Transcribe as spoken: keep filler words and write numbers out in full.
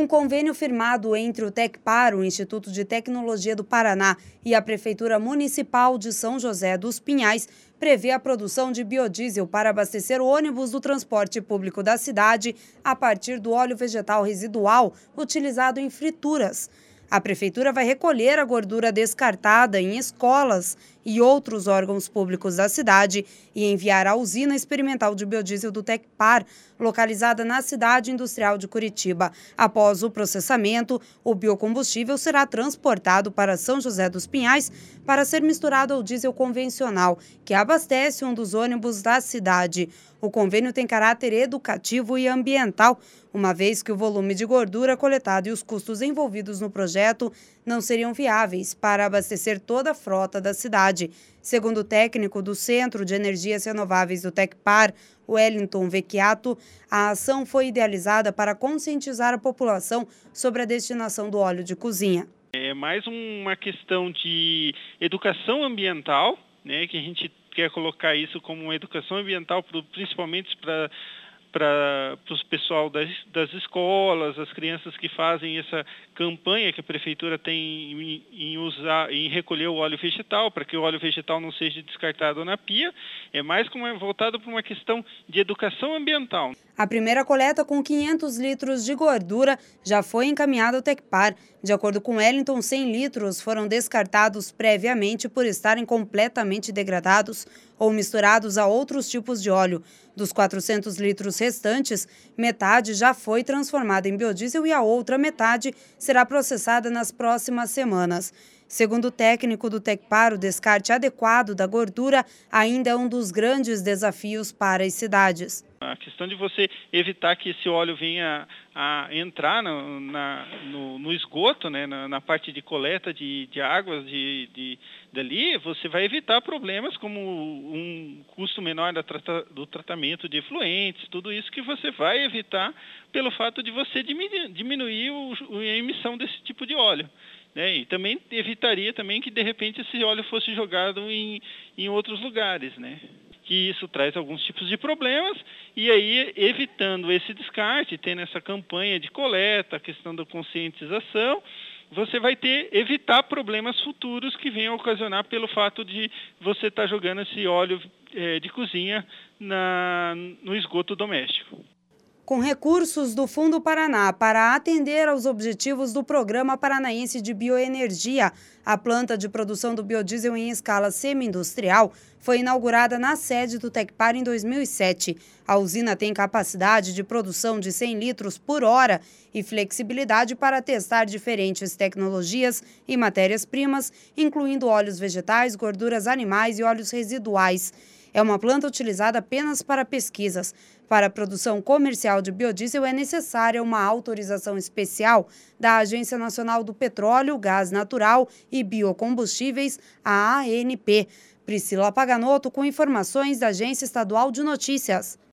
Um convênio firmado entre o Tecpar, o Instituto de Tecnologia do Paraná, e a Prefeitura Municipal de São José dos Pinhais prevê a produção de biodiesel para abastecer o ônibus do transporte público da cidade a partir do óleo vegetal residual utilizado em frituras. A Prefeitura vai recolher a gordura descartada em escolas e outros órgãos públicos da cidade e enviar à usina experimental de biodiesel do Tecpar, localizada na cidade industrial de Curitiba. Após o processamento, o biocombustível será transportado para São José dos Pinhais para ser misturado ao diesel convencional, que abastece um dos ônibus da cidade. O convênio tem caráter educativo e ambiental, uma vez que o volume de gordura coletado e os custos envolvidos no projeto não seriam viáveis para abastecer toda a frota da cidade. Segundo o técnico do Centro de Energias Renováveis do Tecpar, Wellington Vecchiato, a ação foi idealizada para conscientizar a população sobre a destinação do óleo de cozinha. É mais uma questão de educação ambiental, né, que a gente quer colocar isso como uma educação ambiental, principalmente para para o pessoal das, das escolas, as crianças que fazem essa campanha que a Prefeitura tem em, em, usar, em recolher o óleo vegetal, para que o óleo vegetal não seja descartado na pia. É mais como é voltado para uma questão de educação ambiental. A primeira coleta com quinhentos litros de gordura já foi encaminhada ao Tecpar. De acordo com Wellington, cem litros foram descartados previamente por estarem completamente degradados ou misturados a outros tipos de óleo. Dos quatrocentos litros restantes, metade já foi transformada em biodiesel e a outra metade será processada nas próximas semanas. Segundo o técnico do Tecpar, o descarte adequado da gordura ainda é um dos grandes desafios para as cidades. A questão de você evitar que esse óleo venha a entrar no, na, no, no esgoto, né, na, na parte de coleta de, de águas de, de, dali, você vai evitar problemas como um custo menor da trata, do tratamento de efluentes, tudo isso que você vai evitar pelo fato de você diminuir, diminuir o, a emissão desse tipo de óleo. Né? E também evitaria também que de repente esse óleo fosse jogado em, em outros lugares, né? Que isso traz alguns tipos de problemas, e aí, evitando esse descarte, tendo essa campanha de coleta, a questão da conscientização, você vai ter, evitar problemas futuros que venham a ocasionar pelo fato de você estar jogando esse óleo é, de cozinha na, no esgoto doméstico. Com recursos do Fundo Paraná para atender aos objetivos do Programa Paranaense de Bioenergia, a planta de produção do biodiesel em escala semi-industrial foi inaugurada na sede do Tecpar em dois mil e sete. A usina tem capacidade de produção de cem litros por hora e flexibilidade para testar diferentes tecnologias e matérias-primas, incluindo óleos vegetais, gorduras animais e óleos residuais. É uma planta utilizada apenas para pesquisas. Para a produção comercial de biodiesel é necessária uma autorização especial da Agência Nacional do Petróleo, Gás Natural e Biocombustíveis, a ANP. Priscila Paganoto com informações da Agência Estadual de Notícias.